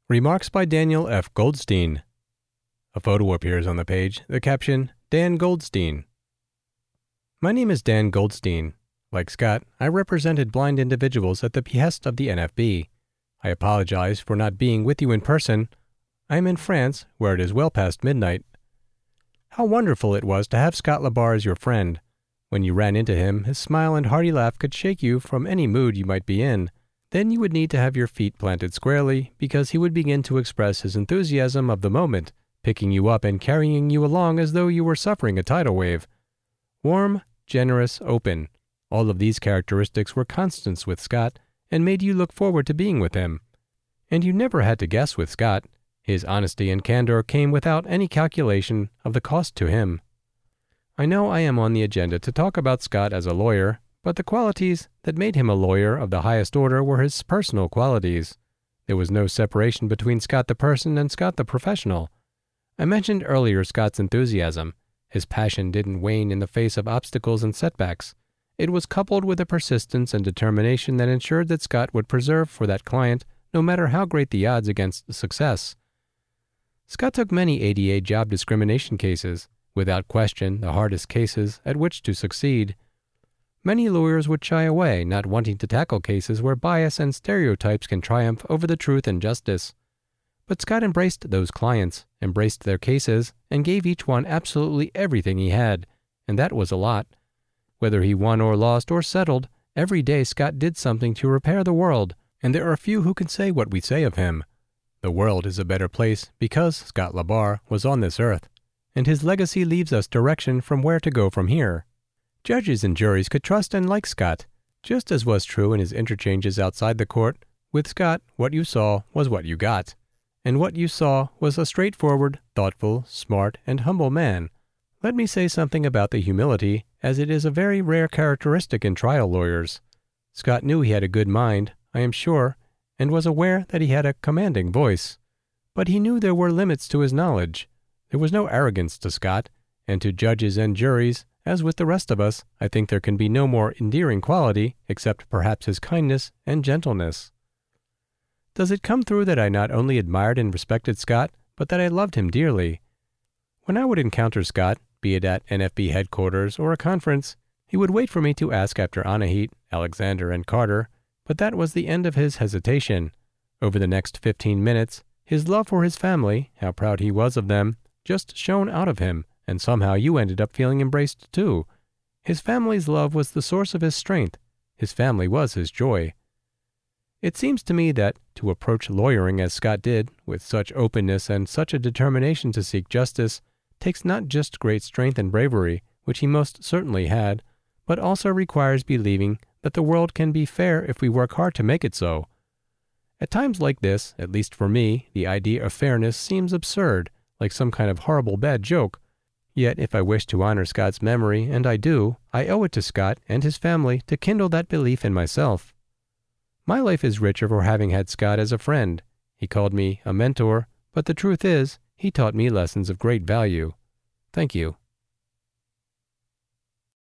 Remarks by Daniel F. Goldstein. A photo appears on the page, the caption, Dan Goldstein. My name is Dan Goldstein. Like Scott, I represented blind individuals at the behest of the NFB. I apologize for not being with you in person. I am in France, where it is well past midnight. How wonderful it was to have Scott LaBarre as your friend. When you ran into him, his smile and hearty laugh could shake you from any mood you might be in. Then you would need to have your feet planted squarely, because he would begin to express his enthusiasm of the moment, picking you up and carrying you along as though you were suffering a tidal wave. Warm, generous, open. All of these characteristics were constants with Scott and made you look forward to being with him. And you never had to guess with Scott. His honesty and candor came without any calculation of the cost to him. I know I am on the agenda to talk about Scott as a lawyer, but the qualities that made him a lawyer of the highest order were his personal qualities. There was no separation between Scott the person and Scott the professional. I mentioned earlier Scott's enthusiasm. His passion didn't wane in the face of obstacles and setbacks. It was coupled with a persistence and determination that ensured that Scott would persevere for that client, no matter how great the odds against success. Scott took many ADA job discrimination cases, without question the hardest cases at which to succeed. Many lawyers would shy away, not wanting to tackle cases where bias and stereotypes can triumph over the truth and justice. But Scott embraced those clients, embraced their cases, and gave each one absolutely everything he had, and that was a lot. Whether he won or lost or settled, every day Scott did something to repair the world, and there are few who can say what we say of him. The world is a better place because Scott LaBarre was on this earth, and his legacy leaves us direction from where to go from here. Judges and juries could trust and like Scott, just as was true in his interchanges outside the court. With Scott, what you saw was what you got, and what you saw was a straightforward, thoughtful, smart, and humble man. Let me say something about the humility, as it is a very rare characteristic in trial lawyers. Scott knew he had a good mind, I am sure, and was aware that he had a commanding voice. But he knew there were limits to his knowledge. There was no arrogance to Scott, and to judges and juries, as with the rest of us, I think there can be no more endearing quality, except perhaps his kindness and gentleness. Does it come through that I not only admired and respected Scott, but that I loved him dearly? When I would encounter Scott, be it at NFB headquarters or a conference, he would wait for me to ask after Anahit, Alexander, and Carter, but that was the end of his hesitation. Over the next 15 minutes, his love for his family, how proud he was of them, just shone out of him, and somehow you ended up feeling embraced too. His family's love was the source of his strength. His family was his joy. It seems to me that to approach lawyering as Scott did, with such openness and such a determination to seek justice, takes not just great strength and bravery, which he most certainly had, but also requires believing that the world can be fair if we work hard to make it so. At times like this, at least for me, the idea of fairness seems absurd, like some kind of horrible bad joke. Yet if I wish to honor Scott's memory, and I do, I owe it to Scott and his family to kindle that belief in myself. My life is richer for having had Scott as a friend. He called me a mentor, but the truth is, he taught me lessons of great value. Thank you.